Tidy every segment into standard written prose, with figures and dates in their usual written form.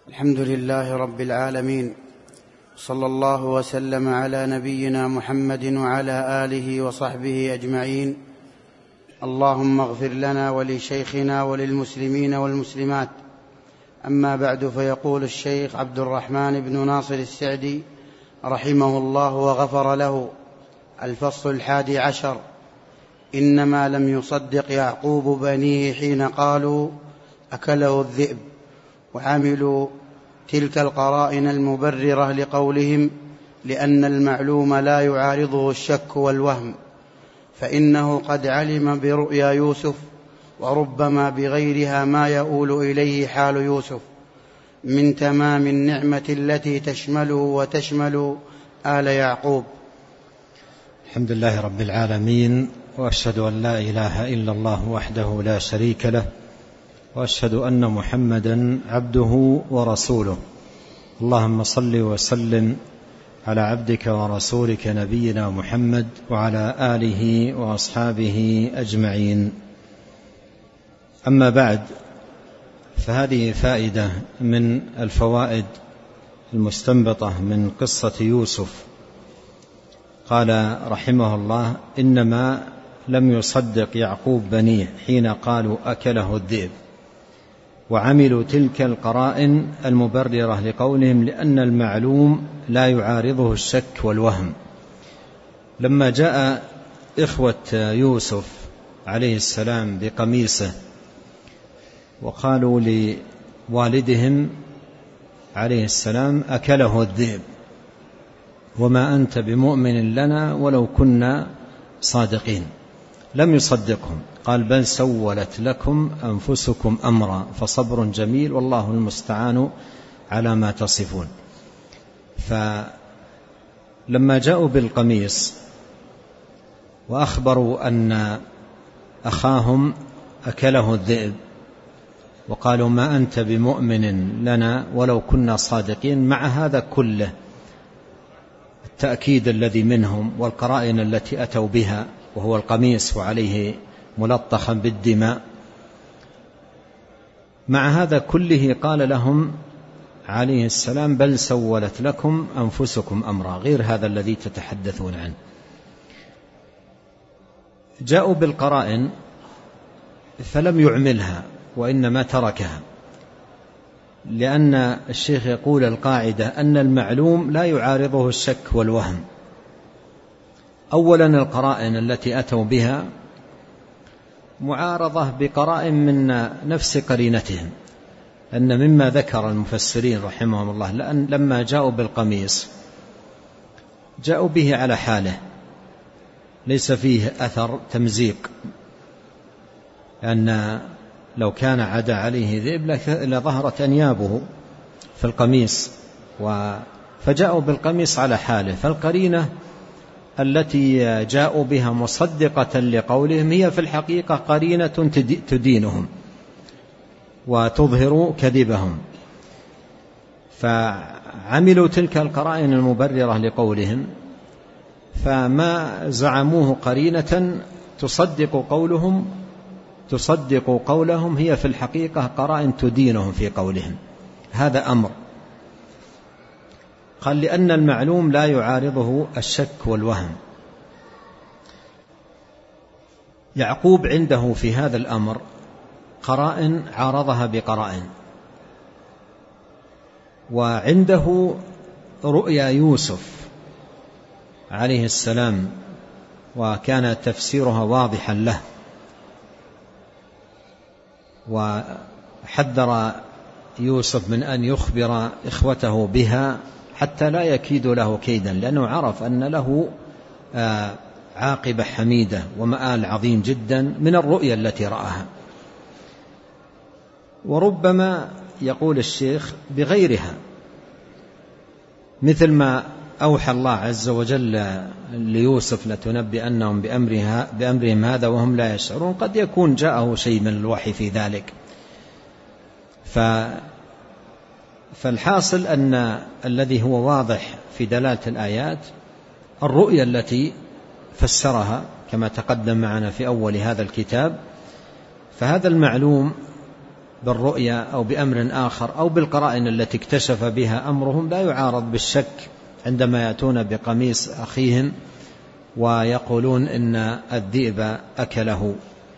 الحمد لله رب العالمين، صلى الله وسلم على نبينا محمد وعلى آله وصحبه أجمعين. اللهم اغفر لنا ولشيخنا وللمسلمين والمسلمات. أما بعد، فيقول الشيخ عبد الرحمن بن ناصر السعدي رحمه الله وغفر له: الفصل 11: إنما لم يصدق يعقوب بنيه حين قالوا أكله الذئب، وعملوا تلك القرائن المبررة لقولهم، لأن المعلوم لا يعارضه الشك والوهم، فإنه قد علم برؤيا يوسف، وربما بغيرها ما يؤول إليه حال يوسف من تمام النعمة التي تشمله وتشمل آل يعقوب. الحمد لله رب العالمين، وأشهد أن لا إله إلا الله وحده لا شريك له، وأشهد أن محمدا عبده ورسوله. اللهم صل وسلم على عبدك ورسولك نبينا محمد وعلى آله وأصحابه أجمعين. أما بعد، فهذه فائدة من الفوائد المستنبطة من قصة يوسف. قال رحمه الله: إنما لم يصدق يعقوب بنيه حين قالوا أكله الذئب، وعملوا تلك القرائن المبررة لقولهم، لأن المعلوم لا يعارضه الشك والوهم. لما جاء إخوة يوسف عليه السلام بقميصه وقالوا لوالدهم عليه السلام أكله الذئب وما أنت بمؤمن لنا ولو كنا صادقين، لم يصدقهم، قال: بل سولت لكم أنفسكم أمرا فصبر جميل والله المستعان على ما تصفون. فلما جاءوا بالقميص وأخبروا أن أخاهم أكله الذئب وقالوا ما أنت بمؤمن لنا ولو كنا صادقين، مع هذا كله التأكيد الذي منهم والقرائن التي أتوا بها، وهو القميص وعليه ملطخا بالدماء، مع هذا كله قال لهم عليه السلام: بل سولت لكم أنفسكم أمرا، غير هذا الذي تتحدثون عنه. جاءوا بالقرائن فلم يعملها، وإنما تركها، لأن الشيخ يقول القاعدة أن المعلوم لا يعارضه الشك والوهم. أولا، القرائن التي أتوا بها معارضة بقرائن من نفس قرينتهم، أن مما ذكر المفسرين رحمهم الله لأن لما جاءوا بالقميص جاءوا به على حاله، ليس فيه أثر تمزيق، لأن لو كان عدا عليه ذئب لظهرت أنيابه في القميص، فجاءوا بالقميص على حاله. فالقرينة التي جاءوا بها مصدقة لقولهم هي في الحقيقة قرينة تدينهم وتظهر كذبهم، فعملوا تلك القرائن المبررة لقولهم، فما زعموه قرينة تصدق قولهم هي في الحقيقة قرائن تدينهم في قولهم. هذا أمر. قال: لأن المعلوم لا يعارضه الشك والوهم. يعقوب عنده في هذا الأمر قرائن عارضها بقرائن، وعنده رؤيا يوسف عليه السلام وكان تفسيرها واضحا له، وحذر يوسف من أن يخبر إخوته بها حتى لا يكيد له كيدا، لأنه عرف أن له عاقبة حميدة ومآل عظيم جدا من الرؤيا التي رآها. وربما يقول الشيخ بغيرها، مثل ما أوحى الله عز وجل ليوسف: لتنبئنهم بأمرهم هذا وهم لا يشعرون. قد يكون جاءه شيء من الوحي في ذلك. فالحاصل أن الذي هو واضح في دلالة الآيات الرؤيا التي فسرها كما تقدم معنا في أول هذا الكتاب. فهذا المعلوم بالرؤيا أو بأمر آخر أو بالقرائن التي اكتشف بها أمرهم لا يعارض بالشك عندما يأتون بقميص أخيهم ويقولون إن الذئب أكله.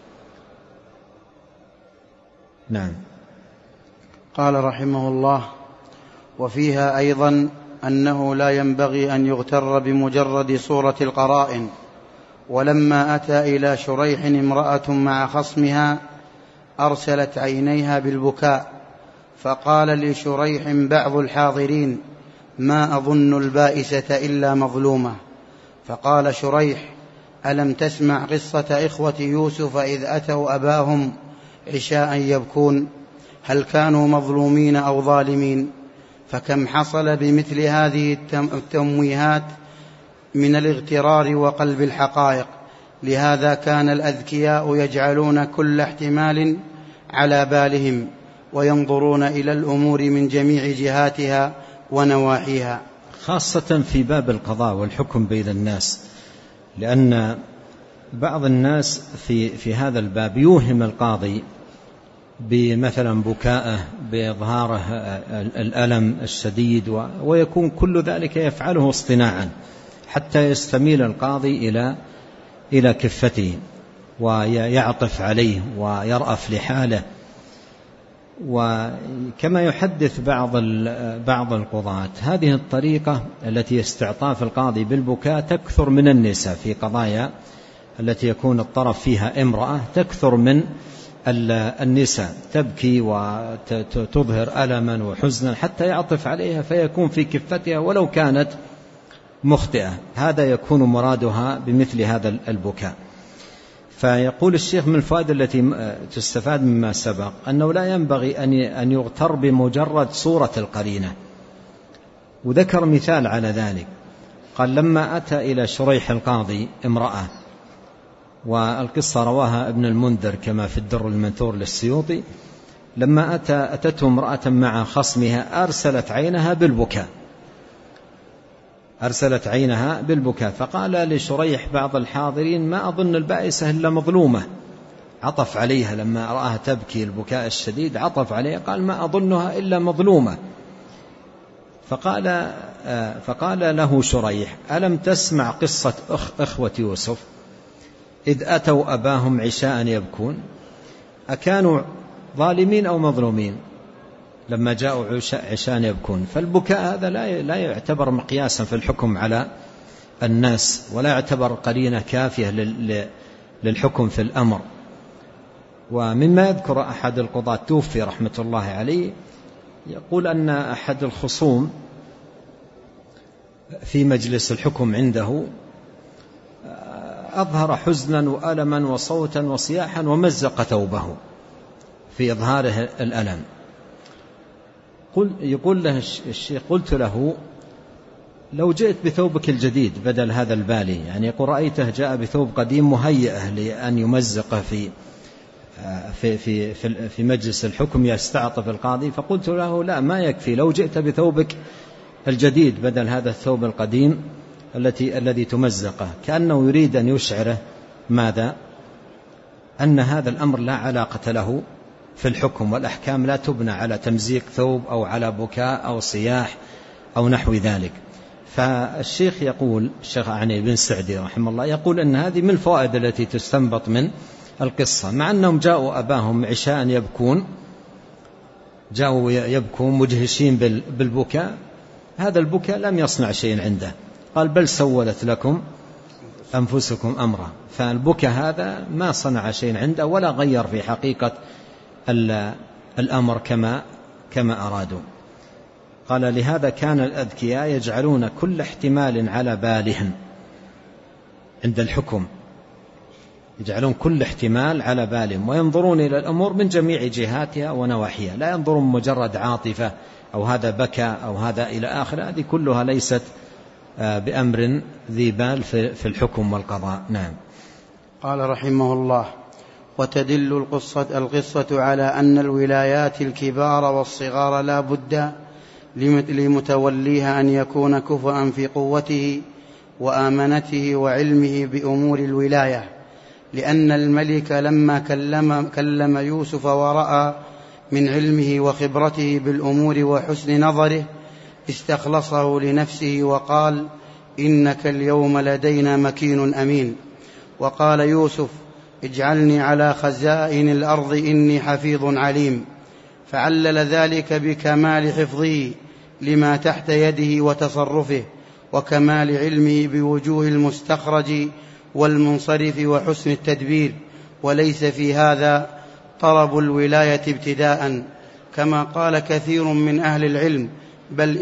نعم. قال رحمه الله: وفيها أيضا أنه لا ينبغي أن يغتر بمجرد صورة القرائن. ولما أتى إلى شريح امرأة مع خصمها أرسلت عينيها بالبكاء، فقال لشريح بعض الحاضرين: ما أظن البائسة إلا مظلومة. فقال شريح: ألم تسمع قصة إخوة يوسف إذ أتوا أباهم عشاء يبكون؟ هل كانوا مظلومين أو ظالمين؟ فكم حصل بمثل هذه التمويهات من الاغترار وقلب الحقائق. لهذا كان الأذكياء يجعلون كل احتمال على بالهم وينظرون إلى الأمور من جميع جهاتها ونواحيها، خاصة في باب القضاء والحكم بين الناس، لأن بعض الناس في هذا الباب يوهم القاضي بمثلا بكائه بإظهاره الألم الشديد، ويكون كل ذلك يفعله اصطناعا حتى يستميل القاضي إلى كفته ويعطف عليه ويرأف لحاله. وكما يحدث بعض القضاة، هذه الطريقة التي استعطاف القاضي بالبكاء تكثر من النساء في قضايا التي يكون الطرف فيها امرأة، تكثر من النساء تبكي وتظهر ألما وحزنا حتى يعطف عليها فيكون في كفتها ولو كانت مخطئة. هذا يكون مرادها بمثل هذا البكاء. فيقول الشيخ من الفائدة التي تستفاد مما سبق أنه لا ينبغي أن يغتر بمجرد صورة القرينة، وذكر مثال على ذلك. قال: لما أتى إلى شريح القاضي امرأة، والقصة رواها ابن المنذر كما في الدر المنثور للسيوطي، لما أتته امرأة مع خصمها أرسلت عينها بالبكاء، فقال لشريح بعض الحاضرين: ما أظن البائسة إلا مظلومة. عطف عليها لما رآها تبكي البكاء الشديد، عطف عليها قال: ما أظنها إلا مظلومة. فقال له شريح: ألم تسمع قصة إخوة يوسف إذ أتوا أباهم عشاء يبكون؟ أكانوا ظالمين أو مظلومين لما جاءوا عشاء يبكون؟ فالبكاء هذا لا يعتبر مقياسا في الحكم على الناس، ولا يعتبر قرينة كافية للحكم في الأمر. ومما يذكر أحد القضاة توفي رحمة الله عليه، يقول أن أحد الخصوم في مجلس الحكم عنده أظهر حزنا وألما وصوتا وصياحا ومزق ثوبه في إظهاره الألم. يقول له الشيخ: قلت له: لو جئت بثوبك الجديد بدل هذا البالي، يعني يقول رأيته جاء بثوب قديم مهيئة لأن يمزقه في مجلس الحكم يستعطف القاضي، فقلت له: لا، ما يكفي، لو جئت بثوبك الجديد بدل هذا الثوب القديم الذي تمزقه. كأنه يريد أن يشعره ماذا؟ أن هذا الأمر لا علاقة له في الحكم، والأحكام لا تبنى على تمزيق ثوب أو على بكاء أو صياح أو نحو ذلك. فالشيخ يقول، الشيخ عني بن سعدي رحمه الله، يقول أن هذه من الفوائد التي تستنبط من القصة، مع أنهم جاءوا أباهم عشاء يبكون، جاءوا يبكون مدهشين بالبكاء، هذا البكاء لم يصنع شيء عنده، قال: بل سولت لكم أنفسكم أمرا. فالبكاء هذا ما صنع شيء عنده ولا غير في حقيقة الأمر كما أرادوا. قال: لهذا كان الأذكياء يجعلون كل احتمال على بالهم عند الحكم، يجعلون كل احتمال على بالهم وينظرون إلى الأمور من جميع جهاتها ونواحيها، لا ينظرون مجرد عاطفة أو هذا بكى أو هذا إلى آخر. هذه كلها ليست بأمر ذي بال في الحكم والقضاء. نعم. قال رحمه الله: وتدل القصة على أن الولايات الكبار والصغار لا بد لمتوليها أن يكون كفءا في قوته وآمنته وعلمه بأمور الولاية، لأن الملك لما كلم يوسف ورأى من علمه وخبرته بالأمور وحسن نظره استخلصه لنفسه وقال: إنك اليوم لدينا مكين أمين. وقال يوسف: اجعلني على خزائن الأرض إني حفيظ عليم، فعلل ذلك بكمال حفظه لما تحت يده وتصرفه، وكمال علمه بوجوه المستخرج والمنصرف وحسن التدبير، وليس في هذا طلب الولاية ابتداء كما قال كثير من أهل العلم، بل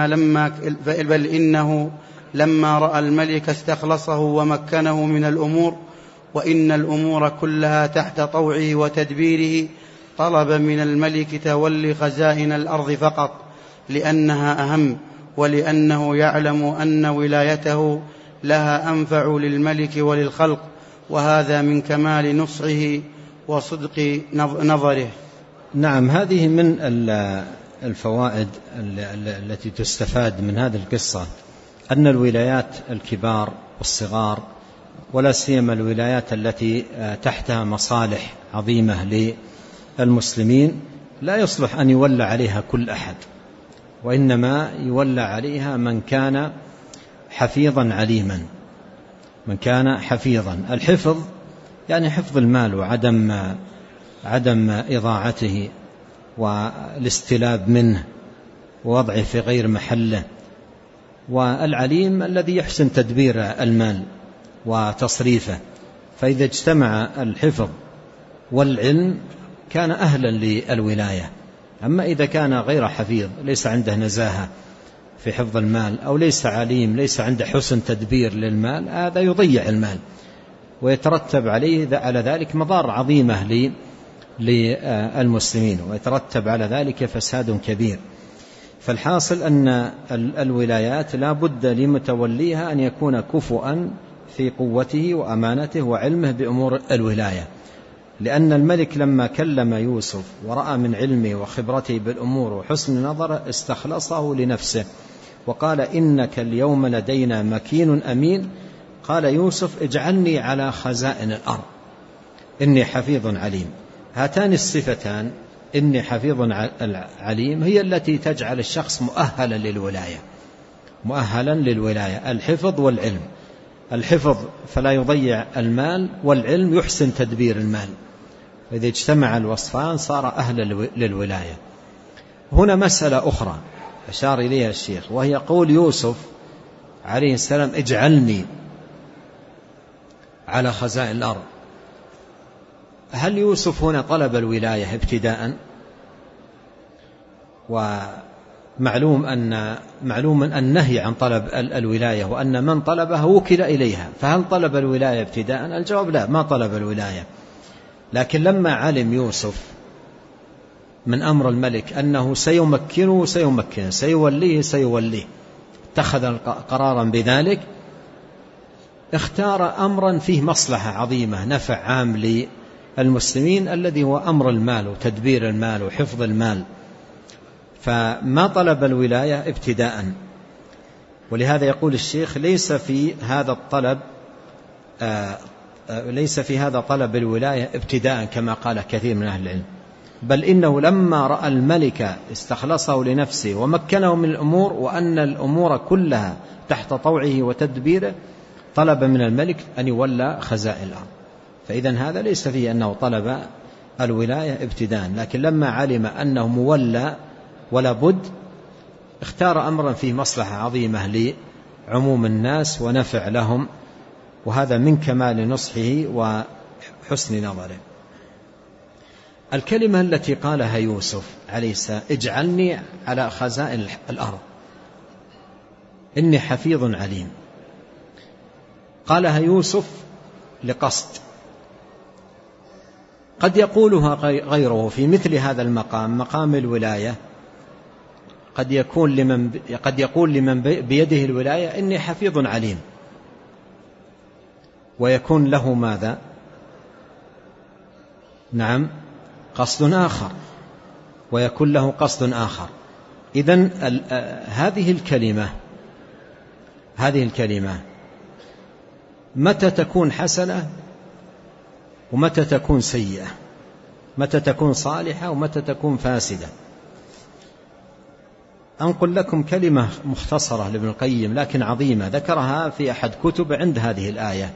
إنه لما رأى الملك استخلصه ومكنه من الأمور، وإن الأمور كلها تحت طوعه وتدبيره، طلب من الملك تولي خزائن الأرض فقط، لأنها أهم، ولأنه يعلم أن ولايته لها أنفع للملك وللخلق، وهذا من كمال نصحه وصدق نظره. نعم، هذه من الفوائد التي تستفاد من هذه القصة، أن الولايات الكبار والصغار، ولا سيما الولايات التي تحتها مصالح عظيمة للمسلمين، لا يصلح أن يولى عليها كل أحد، وإنما يولى عليها من كان حفيظا عليما، من كان حفيظا. الحفظ يعني حفظ المال وعدم إضاعته والاستلاب منه ووضعه في غير محله، والعليم الذي يحسن تدبير المال وتصريفه. فإذا اجتمع الحفظ والعلم كان أهلا للولاية. أما إذا كان غير حفيظ، ليس عنده نزاهة في حفظ المال، أو ليس عليم، ليس عنده حسن تدبير للمال، هذا يضيع المال ويترتب على ذلك مضار عظيمة للمسلمين، ويترتب على ذلك فساد كبير. فالحاصل أن الولايات لا بد لمتوليها أن يكون كفؤا في قوته وأمانته وعلمه بأمور الولاية، لأن الملك لما كلم يوسف ورأى من علمه وخبرته بالأمور وحسن نظره استخلصه لنفسه وقال: إنك اليوم لدينا مكين أمين. قال يوسف: اجعلني على خزائن الأرض إني حفيظ عليم. هاتان الصفتان، إني حفيظ عليم، هي التي تجعل الشخص مؤهلا للولاية، الحفظ والعلم. الحفظ فلا يضيع المال، والعلم يحسن تدبير المال. إذا اجتمع الوصفان صار أهلا للولاية. هنا مسألة أخرى أشار إليها الشيخ، وهي قول يوسف عليه السلام: اجعلني على خزائن الأرض. هل يوسف هنا طلب الولاية ابتداء؟ ومعلوم أن النهي عن طلب الولاية، وأن من طلبها وكل إليها، فهل طلب الولاية ابتداء؟ الجواب لا، ما طلب الولاية. لكن لما علم يوسف من أمر الملك أنه سيمكنه سيوليه، اتخذ قرارا بذلك، اختار أمرا فيه مصلحة عظيمة، نفع عام للمسلمين، الذي هو أمر المال وتدبير المال وحفظ المال، فما طلب الولاية ابتداء. ولهذا يقول الشيخ: ليس في هذا طلب الولاية ابتداء كما قال كثير من أهل العلم، بل إنه لما رأى الملك استخلصه لنفسه ومكنه من الأمور، وأن الأمور كلها تحت طوعه وتدبيره، طلب من الملك أن يولى خزائن الأرض. فإذن هذا ليس فيه أنه طلب الولاية ابتداء، لكن لما علم أنه مولى ولا بد، اختار أمرا فيه مصلحة عظيمة لعموم الناس ونفع لهم، وهذا من كمال نصحه وحسن نظره. الكلمة التي قالها يوسف عليه السلام: اجعلني على خزائن الأرض إني حفيظ عليم، قالها يوسف لقصد. قد يقولها غيره في مثل هذا المقام، مقام الولاية، قد يقول لمن بيده الولاية: إني حفيظ عليم، ويكون له ماذا؟ نعم، قصد آخر، ويكون له قصد آخر. إذن هذه الكلمة متى تكون حسنة ومتى تكون سيئة؟ متى تكون صالحة ومتى تكون فاسدة. أنقل لكم كلمة مختصرة لابن القيم لكن عظيمة، ذكرها في أحد كتب عند هذه الآية.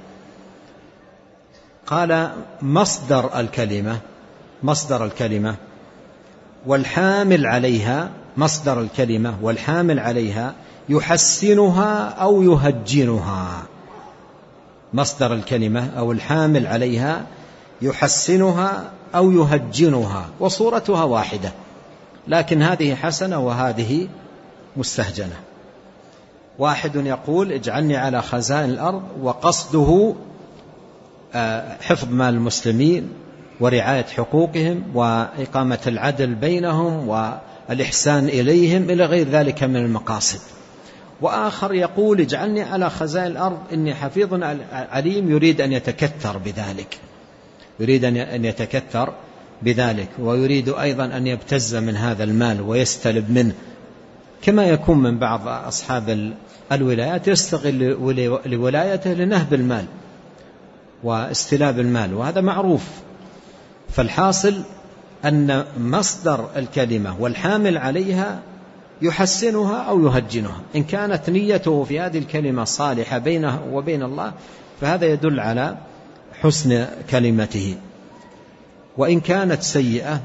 قال: مصدر الكلمة والحامل عليها، مصدر الكلمة والحامل عليها يحسنها أو يهجنها. مصدر الكلمة أو الحامل عليها يحسنها أو يهجنها، وصورتها واحدة، لكن هذه حسنة وهذه مستهجنة. واحد يقول: اجعلني على خزائن الأرض، وقصده حفظ مال المسلمين ورعاية حقوقهم وإقامة العدل بينهم والإحسان إليهم إلى غير ذلك من المقاصد. وآخر يقول: اجعلني على خزائن الأرض إني حفيظ عليم، يريد أن يتكثر بذلك، ويريد أيضا أن يبتز من هذا المال ويستلب منه، كما يكون من بعض أصحاب الولايات يستغل لولايته لنهب المال واستلاب المال، وهذا معروف. فالحاصل أن مصدر الكلمة والحامل عليها يحسنها أو يهجنها. إن كانت نيته في هذه الكلمة صالحة بينه وبين الله فهذا يدل على حسن كلمته، وإن كانت سيئة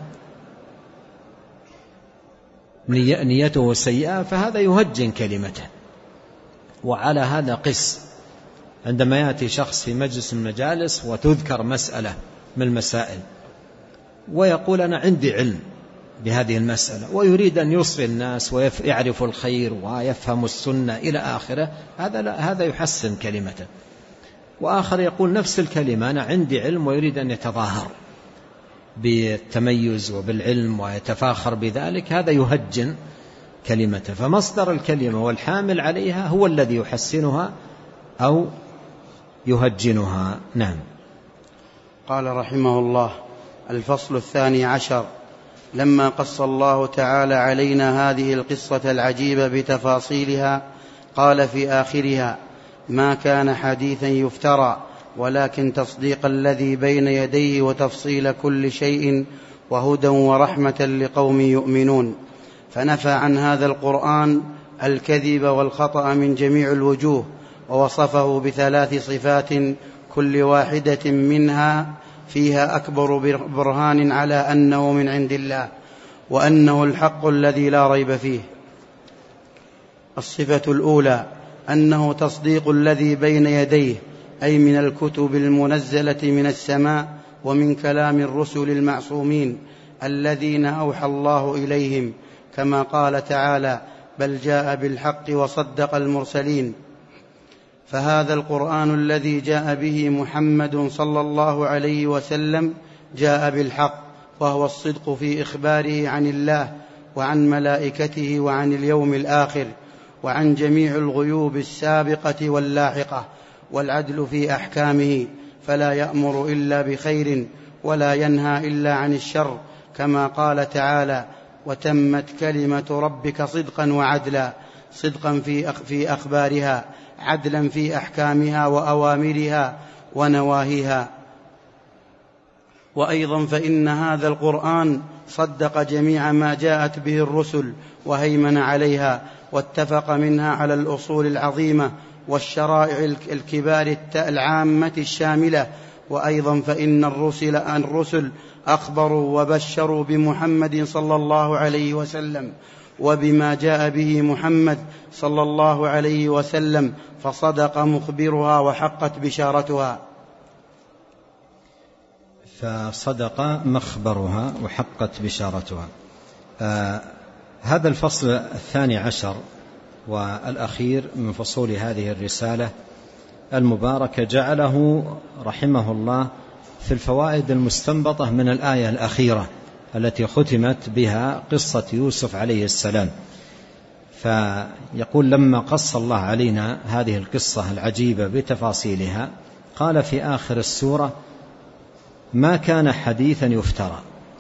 نيته سيئة فهذا يهجن كلمته. وعلى هذا قس عندما يأتي شخص في مجلس من المجالس وتذكر مسألة من المسائل ويقول: أنا عندي علم بهذه المسألة، ويريد أن يوصي الناس ويعرف الخير ويفهم السنة إلى آخره، هذا يحسن كلمته. وآخر يقول نفس الكلمة: أنا عندي علم، ويريد أن يتظاهر بالتميز وبالعلم ويتفاخر بذلك، هذا يهجن كلمته. فمصدر الكلمة والحامل عليها هو الذي يحسنها أو يهجنها. نعم. قال رحمه الله: الفصل 12. لما قص الله تعالى علينا هذه القصة العجيبة بتفاصيلها قال في آخرها: ما كان حديثا يفترى، ولكن تصديق الذي بين يديه وتفصيل كل شيء وهدى ورحمة لقوم يؤمنون. فنفى عن هذا القرآن الكذب والخطأ من جميع الوجوه، ووصفه بثلاث صفات كل واحدة منها فيها أكبر برهان على أنه من عند الله، وأنه الحق الذي لا ريب فيه. الصفة الأولى أنه تصديق الذي بين يديه، أي من الكتب المنزلة من السماء ومن كلام الرسل المعصومين الذين أوحى الله إليهم، كما قال تعالى: بل جاء بالحق وصدق المرسلين. فهذا القرآن الذي جاء به محمد صلى الله عليه وسلم جاء بالحق، وهو الصدق في إخباره عن الله وعن ملائكته وعن اليوم الآخر وعن جميع الغيوب السابقة واللاحقة، والعدل في أحكامه، فلا يأمر إلا بخير ولا ينهى إلا عن الشر، كما قال تعالى: وتمت كلمة ربك صدقا وعدلا، صدقا في أخبارها، عدلا في أحكامها وأوامرها ونواهيها. وأيضا فإن هذا القرآن صدق جميع ما جاءت به الرسل وهيمن عليها، واتفق منها على الأصول العظيمة والشرائع الكبار العامة الشاملة. وأيضا فإن الرسل أخبروا وبشروا بمحمد صلى الله عليه وسلم وبما جاء به محمد صلى الله عليه وسلم، فصدق مخبرها وحقت بشارتها. فصدق مخبرها وحقت بشارتها. هذا الفصل 12 والأخير من فصول هذه الرسالة المباركة جعله رحمه الله في الفوائد المستنبطة من الآية الأخيرة التي ختمت بها قصة يوسف عليه السلام. فيقول: لما قص الله علينا هذه القصة العجيبة بتفاصيلها قال في آخر السورة: ما كان حديثا يفترى،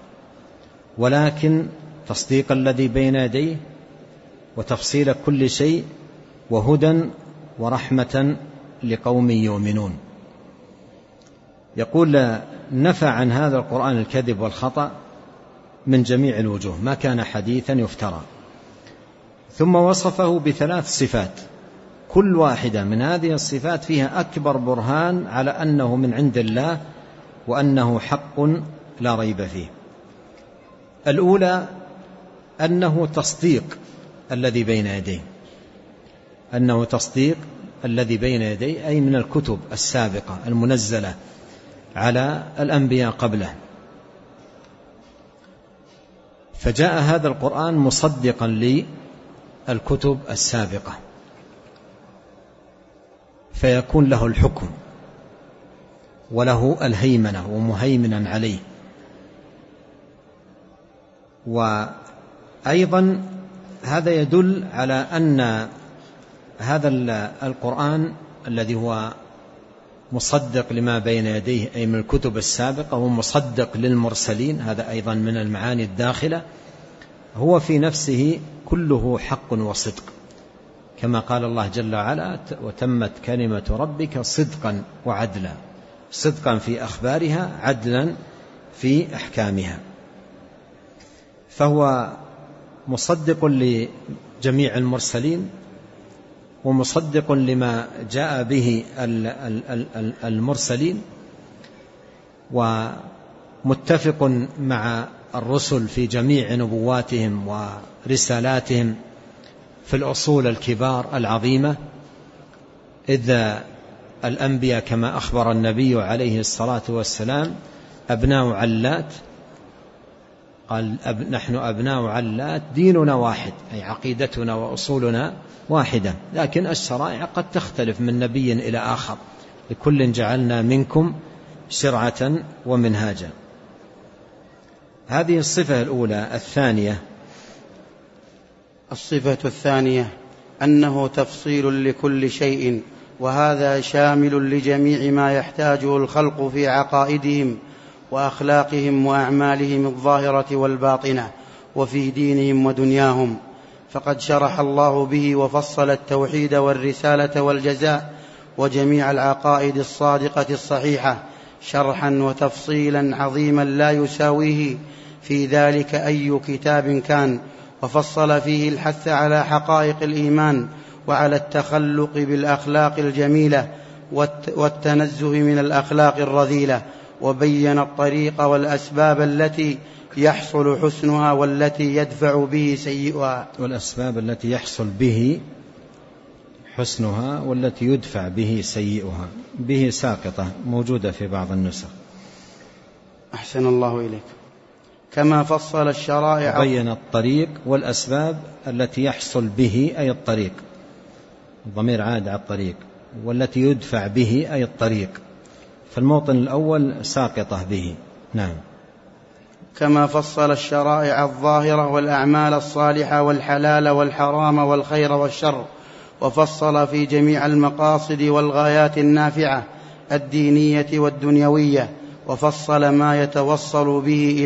ولكن تصديق الذي بين يديه وتفصيل كل شيء وهدى ورحمة لقوم يؤمنون. يقول نفى عن هذا القرآن الكذب والخطأ من جميع الوجوه، ما كان حديثا يفترى. ثم وصفه بثلاث صفات، كل واحدة من هذه الصفات فيها أكبر برهان على أنه من عند الله وأنه حق لا ريب فيه. الأولى أنه تصديق الذي بين يديه، أنه تصديق الذي بين يديه أي من الكتب السابقة المنزلة على الأنبياء قبله. فجاء هذا القرآن مصدقا للكتب السابقة، فيكون له الحكم وله الهيمنة ومهيمنا عليه. وأيضا هذا يدل على أن هذا القرآن الذي هو مصدق لما بين يديه أي من الكتب السابقة ومصدق للمرسلين، هذا أيضا من المعاني الداخلة، هو في نفسه كله حق وصدق، كما قال الله جل وعلا: وتمت كلمة ربك صدقا وعدلا، صدقا في أخبارها، عدلا في أحكامها. فهو مصدق لجميع المرسلين ومصدق لما جاء به المرسلين، ومتفق مع الرسل في جميع نبواتهم ورسالاتهم في الأصول الكبار العظيمة. إذ الأنبياء كما أخبر النبي عليه الصلاة والسلام أبناء علات، قال: نحن أبناء علات ديننا واحد، أي عقيدتنا وأصولنا واحدة، لكن الشرائع قد تختلف من نبي إلى آخر، لكل جعلنا منكم شرعة ومنهاجا. هذه الصفة الأولى. الثانية، الصفة الثانية أنه تفصيل لكل شيء، وهذا شامل لجميع ما يحتاجه الخلق في عقائدهم وأخلاقهم وأعمالهم الظاهرة والباطنة، وفي دينهم ودنياهم. فقد شرح الله به وفصل التوحيد والرسالة والجزاء وجميع العقائد الصادقة الصحيحة شرحا وتفصيلا عظيما لا يساويه في ذلك أي كتاب كان، وفصل فيه الحث على حقائق الإيمان وعلى التخلق بالأخلاق الجميلة والتنزه من الأخلاق الرذيلة، وبين الطريق والأسباب التي يحصل حسنها والتي يدفع به سيئها، والأسباب التي يحصل به حسنها والتي يدفع به سيئها. به ساقطة موجودة في بعض النسخ. أحسن الله إليك. كما فصل الشرائع، بين الطريق والأسباب التي يحصل به أي الطريق، الضمير عاد على الطريق، والتي يدفع به أي الطريق، فالموطن الأول ساقطة به. نعم. كما فصل الشرائع الظاهرة والأعمال الصالحة والحلال والحرام والخير والشر، وفصل في جميع المقاصد والغايات النافعة الدينية والدنيوية، وفصل ما يتوصل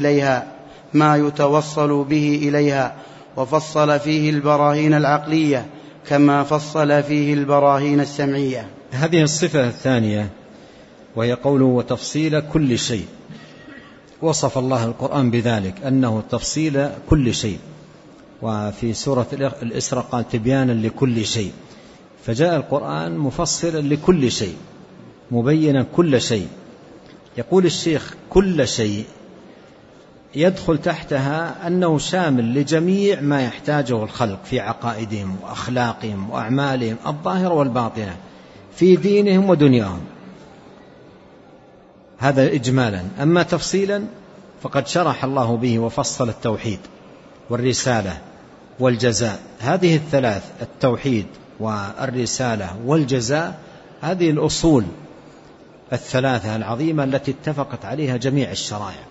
به إليها، وفصل فيه البراهين العقلية كما فصل فيه البراهين السمعية. هذه الصفة الثانية، وهي قوله وتفصيل كل شيء. وصف الله القرآن بذلك أنه تفصيل كل شيء، وفي سورة الإسراء قال تبيانا لكل شيء، فجاء القرآن مفصلا لكل شيء مبينا كل شيء. يقول الشيخ كل شيء يدخل تحتها أنه شامل لجميع ما يحتاجه الخلق في عقائدهم وأخلاقهم وأعمالهم الظاهرة والباطنة في دينهم ودنياهم، هذا إجمالا. أما تفصيلا فقد شرح الله به وفصل التوحيد والرسالة والجزاء، هذه الثلاث، التوحيد والرسالة والجزاء، هذه الأصول الثلاثة العظيمة التي اتفقت عليها جميع الشرائع.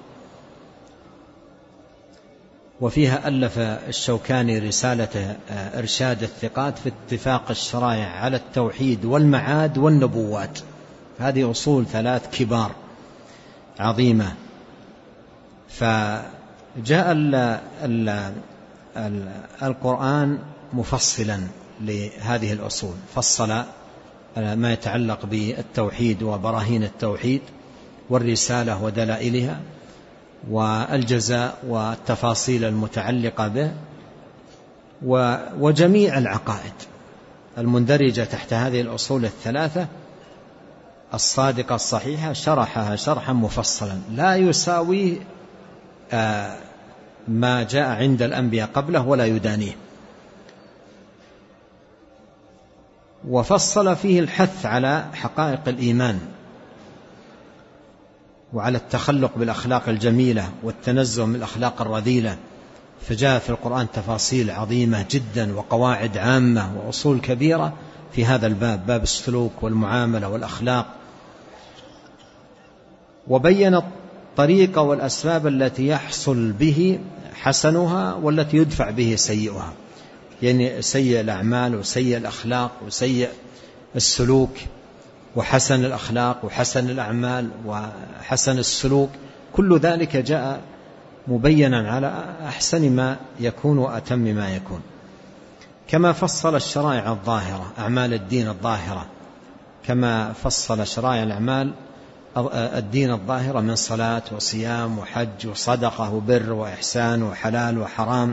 وفيها ألف الشوكاني رسالة إرشاد الثقات في اتفاق الشرائع على التوحيد والمعاد والنبوات. هذه أصول ثلاث كبار عظيمة. فجاء القرآن مفصلا لهذه الأصول، فصل ما يتعلق بالتوحيد وبراهين التوحيد والرسالة ودلائلها والجزاء والتفاصيل المتعلقة به وجميع العقائد المندرجة تحت هذه الأصول الثلاثة الصادقة الصحيحة، شرحها شرحا مفصلا لا يساوي ما جاء عند الأنبياء قبله ولا يدانيه. وفصل فيه الحث على حقائق الإيمان وعلى التخلق بالأخلاق الجميلة والتنزه من الأخلاق الرذيلة، فجاء في القرآن تفاصيل عظيمة جدا وقواعد عامة وأصول كبيرة في هذا الباب، باب السلوك والمعاملة والأخلاق. وبين الطريقة والأسباب التي يحصل به حسنها والتي يدفع به سيئها، يعني سيء الأعمال وسيء الأخلاق وسيء السلوك، وحسن الأخلاق وحسن الأعمال وحسن السلوك، كل ذلك جاء مبينا على أحسن ما يكون وأتم ما يكون. كما فصل الشرائع الظاهرة، أعمال الدين الظاهرة، كما فصل شرائع الأعمال الدين الظاهرة من صلاة وصيام وحج وصدقة وبر وإحسان وحلال وحرام.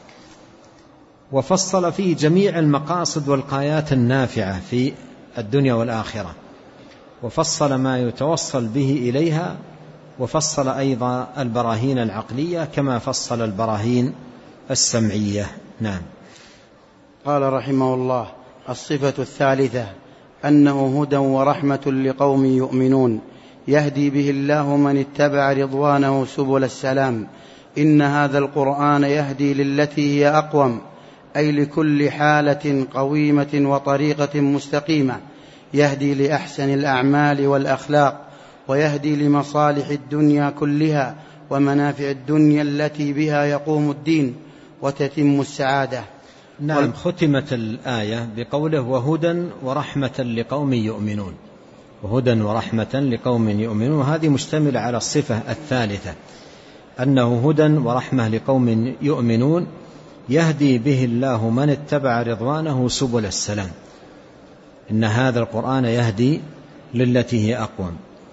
وفصل فيه جميع المقاصد والغايات النافعة في الدنيا والآخرة، وفصل ما يتوصل به إليها، وفصل أيضا البراهين العقلية كما فصل البراهين السمعية. نعم. قال رحمه الله: الصفة الثالثة أنه هدى ورحمة لقوم يؤمنون يهدي به الله من اتبع رضوانه سبل السلام. إن هذا القرآن يهدي للتي هي أقوم، أي لكل حالة قويمة وطريقة مستقيمة، يهدي لأحسن الأعمال والأخلاق، ويهدي لمصالح الدنيا كلها ومنافع الدنيا التي بها يقوم الدين وتتم السعادة. نعم. ختمت الآية بقوله: وهدى ورحمة لقوم يؤمنون. وهدى ورحمة لقوم يؤمنون، هذه مشتملة على الصفة الثالثة، أنه هدى ورحمة لقوم يؤمنون يهدي به الله من اتبع رضوانه سبل السلام. إن هذا القرآن يهدي للتي هي أقوم.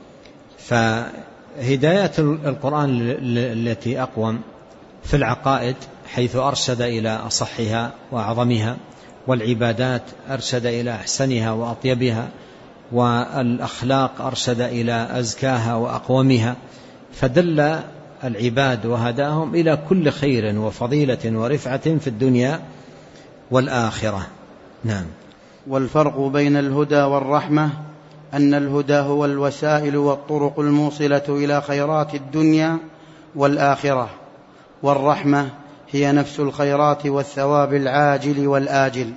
فهداية القرآن التي أقوم في العقائد حيث أرشد إلى أصحها وأعظمها، والعبادات أرشد إلى أحسنها وأطيبها، والأخلاق أرشد إلى أزكاها وأقومها، فدل العباد وهداهم إلى كل خير وفضيلة ورفعة في الدنيا والآخرة. نعم. والفرق بين الهدى والرحمة أن الهدى هو الوسائل والطرق الموصلة إلى خيرات الدنيا والآخرة، والرحمة هي نفس الخيرات والثواب العاجل والآجل.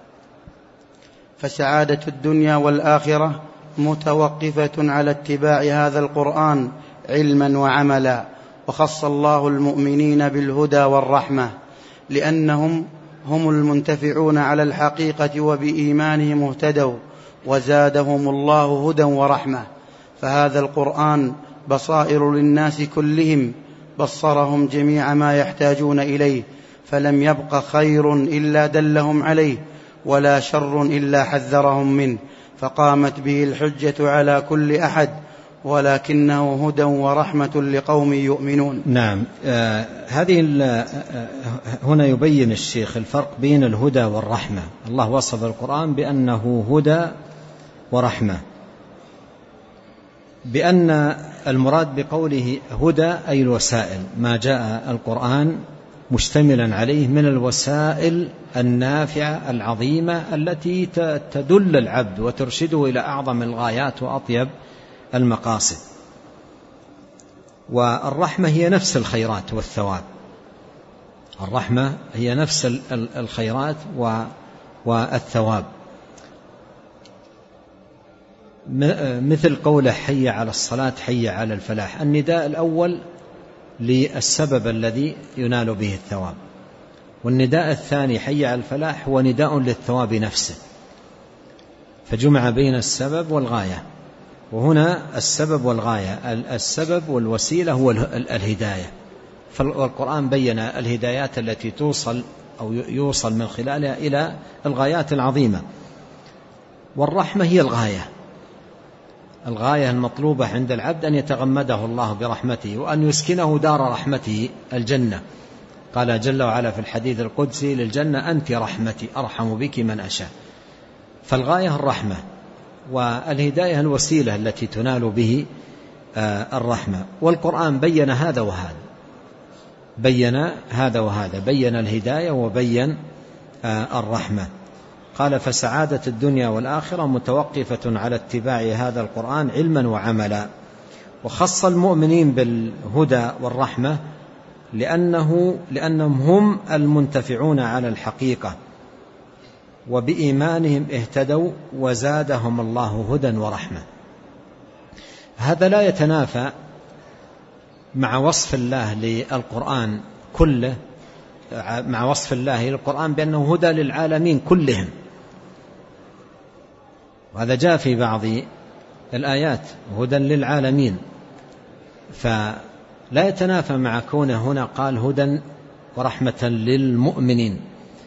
فسعادة الدنيا والآخرة متوقفة على اتباع هذا القرآن علما وعملا. وخص الله المؤمنين بالهدى والرحمة لأنهم هم المنتفعون على الحقيقة، وبإيمانهم اهتدوا وزادهم الله هدى ورحمة. فهذا القرآن بصائر للناس كلهم، بصرهم جميع ما يحتاجون إليه، فلم يبق خير إلا دلهم عليه، ولا شر إلا حذرهم منه، فقامت به الحجة على كل أحد، ولكنه هدى ورحمة لقوم يؤمنون. نعم. هنا يبين الشيخ الفرق بين الهدى والرحمة. الله وصف القرآن بأنه هدى ورحمة، بأن المراد بقوله هدى أي الوسائل، ما جاء القرآن مشتملا عليه من الوسائل النافعة العظيمة التي تدل العبد وترشده إلى أعظم الغايات وأطيب المقاصد. والرحمة هي نفس الخيرات والثواب، الرحمة هي نفس الخيرات والثواب، مثل قوله حي على الصلاة حي على الفلاح. النداء الأول للسبب الذي ينال به الثواب، والنداء الثاني حي على الفلاح هو نداء للثواب نفسه، فجمع بين السبب والغاية. وهنا السبب والغاية، السبب والوسيلة هو الهداية. فالقرآن بين الهدايات التي توصل أو يوصل من خلالها إلى الغايات العظيمة. والرحمة هي الغاية، الغاية المطلوبة عند العبد أن يتغمده الله برحمته وأن يسكنه دار رحمته الجنة. قال جل وعلا في الحديث القدسي للجنة أنت رحمتي أرحم بك من أشاء. فالغاية الرحمة، والهداية الوسيلة التي تنال به الرحمة. والقرآن بين هذا وهذا، بين هذا وهذا، بين الهداية وبين الرحمة. قال فسعادة الدنيا والآخرة متوقفة على اتباع هذا القرآن علما وعملا. وخص المؤمنين بالهدى والرحمة لأنهم هم المنتفعون على الحقيقة، وبإيمانهم اهتدوا وزادهم الله هدى ورحمة. هذا لا يتنافى مع وصف الله للقرآن كله، مع وصف الله للقرآن بأنه هدى للعالمين كلهم، وهذا جاء في بعض الآيات هدى للعالمين. فلا يتنافى مع كونه هنا قال هدى ورحمة للمؤمنين،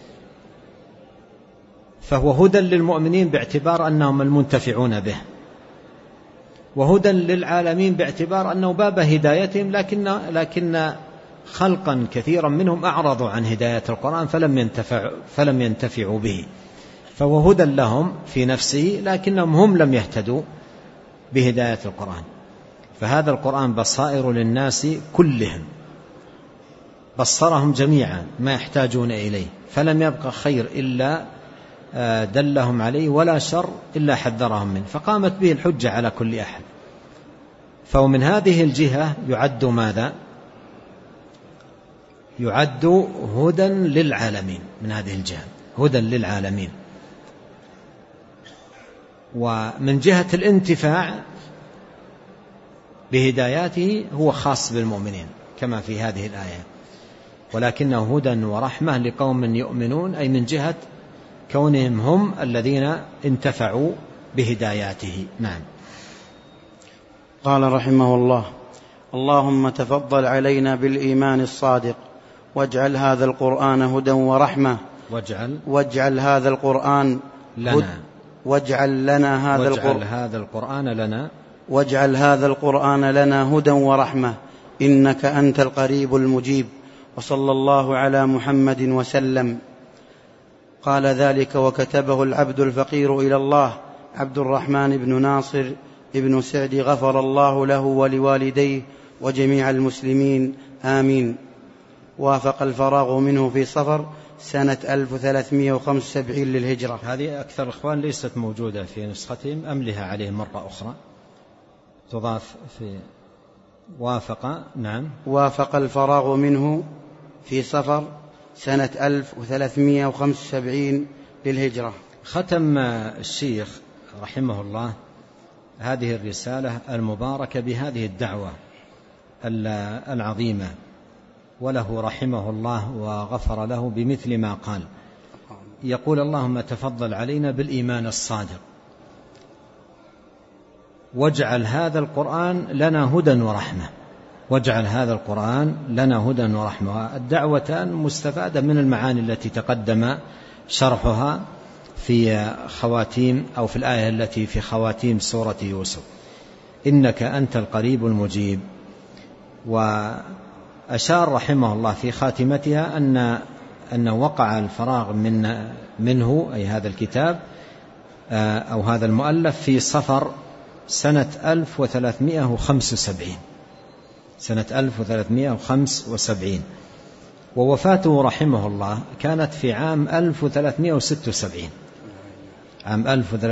فهو هدى للمؤمنين باعتبار أنهم المنتفعون به، وهدى للعالمين باعتبار أنه باب هدايتهم، لكن خلقا كثيرا منهم أعرضوا عن هداية القرآن فلم ينتفعوا به، فهو هدى لهم في نفسه، لكنهم هم لم يهتدوا بهداية القرآن. فهذا القرآن بصائر للناس كلهم، بصرهم جميعا ما يحتاجون إليه، فلم يبقى خير إلا دلهم عليه ولا شر إلا حذرهم منه، فقامت به الحجة على كل أحد. فمن هذه الجهة يعد ماذا؟ يعد هدى للعالمين، من هذه الجهة هدى للعالمين. ومن جهة الانتفاع بهداياته هو خاص بالمؤمنين كما في هذه الآية، ولكنه هدى ورحمة لقوم يؤمنون، أي من جهة كونهم هم الذين انتفعوا بهداياته. نعم. قال رحمه الله: اللهم تفضل علينا بالإيمان الصادق، واجعل هذا القرآن هدى ورحمة، واجعل هذا القرآن لنا، واجعل هذا القرآن لنا هدى ورحمة، إنك أنت القريب المجيب. وصلى الله على محمد وسلم. قال ذلك وكتبه العبد الفقير إلى الله عبد الرحمن بن ناصر ابن سعد، غفر الله له ولوالديه وجميع المسلمين، آمين. وافق الفراغ منه في صفر سنة 1375 للهجرة. هذه أكثر الإخوان ليست موجودة في نسختهم، أملها عليه مرة أخرى تضاف في وافق. نعم. وافق الفراغ منه في صفر سنة 1375 للهجرة. ختم الشيخ رحمه الله هذه الرسالة المباركة بهذه الدعوة العظيمة، وله رحمه الله وغفر له بمثل ما قال. يقول: اللهم تفضل علينا بالإيمان الصادق، واجعل هذا القرآن لنا هدى ورحمة، واجعل هذا القرآن لنا هدى ورحمة. الدعوتان مستفادة من المعاني التي تقدم شرحها في خواتيم أو في الآية التي في خواتيم سورة يوسف: إنك أنت القريب المجيب. وأشار رحمه الله في خاتمتها أن وقع الفراغ منه أي هذا الكتاب أو هذا المؤلف في صفر سنة 1375، سنة 1375. ووفاته رحمه الله كانت في عام 1376، عام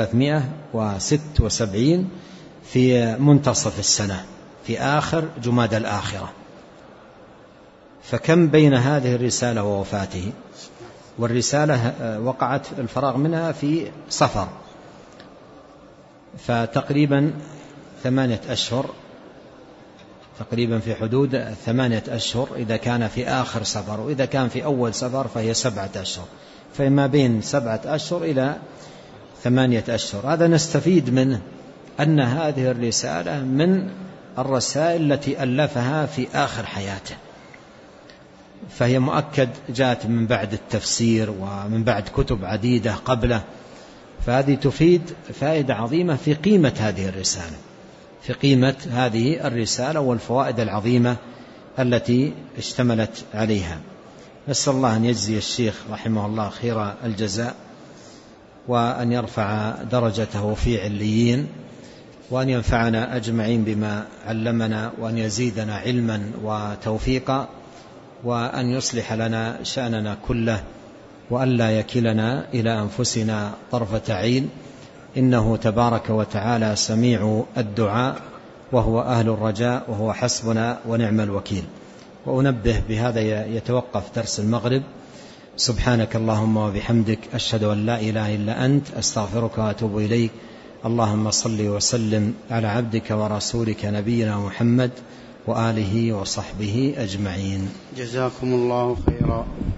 1376 في منتصف السنة، في آخر جمادى الآخرة. فكم بين هذه الرسالة ووفاته؟ والرسالة وقعت الفراغ منها في صفر، فتقريبا 8 أشهر، تقريبا في حدود 8 أشهر إذا كان في آخر سفر، وإذا كان في أول سفر فهي 7 أشهر، فما بين 7 أشهر إلى 8 أشهر. هذا نستفيد منه أن هذه الرسالة من الرسائل التي ألفها في آخر حياته، فهي مؤكد جاءت من بعد التفسير ومن بعد كتب عديدة قبله، فهذه تفيد فائدة عظيمة في قيمة هذه الرسالة، في قيمة هذه الرسالة والفوائد العظيمة التي اشتملت عليها. نسأل الله أن يجزي الشيخ رحمه الله خير الجزاء، وأن يرفع درجته في عليين، وأن ينفعنا أجمعين بما علمنا، وأن يزيدنا علما وتوفيقا، وأن يصلح لنا شأننا كله، وأن لا يكلنا إلى أنفسنا طرفة عين، إنه تبارك وتعالى سميع الدعاء، وهو أهل الرجاء، وهو حسبنا ونعم الوكيل. وأنبه بهذا يتوقف درس المغرب. سبحانك اللهم وبحمدك، أشهد أن لا إله إلا أنت، أستغفرك وأتوب إليك. اللهم صل وسلم على عبدك ورسولك نبينا محمد وآله وصحبه أجمعين. جزاكم الله خيرا.